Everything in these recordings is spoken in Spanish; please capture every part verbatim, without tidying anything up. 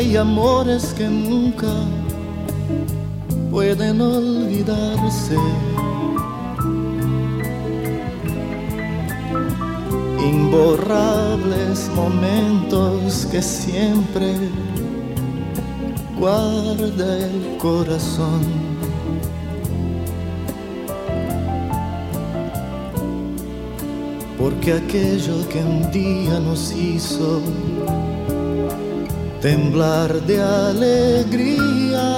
hay amores que nunca pueden olvidarse. Imborrables momentos que siempre guarda el corazón. Porque aquello que un día nos hizo temblar de alegría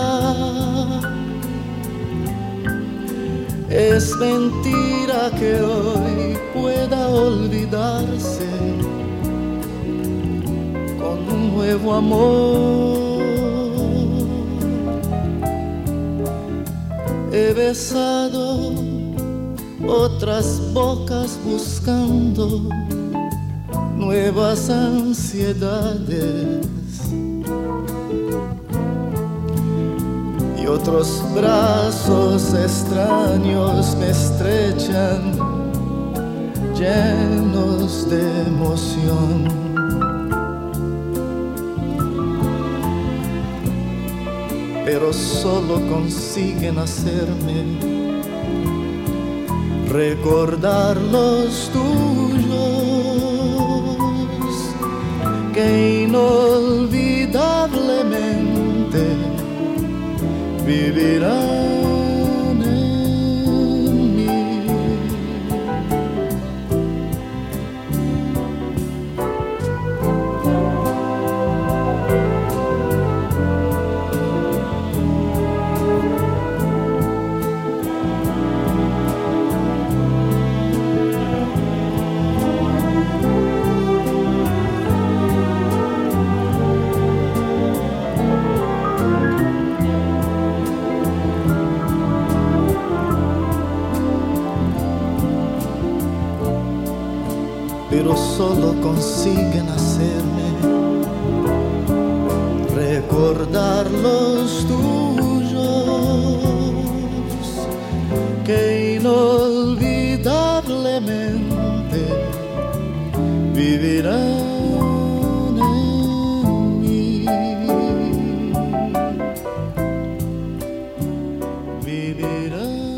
es mentira que hoy pueda olvidarse con un nuevo amor. He besado otras bocas buscando nuevas ansiedades y otros brazos extraños me estrechan llenos de emoción. Pero solo consiguen hacerme recordar los tuyos que inolvidablemente vivirán en mí. Pero solo consiguen hacerme recordar los tuyos que inolvidablemente vivirán en mí, vivirán.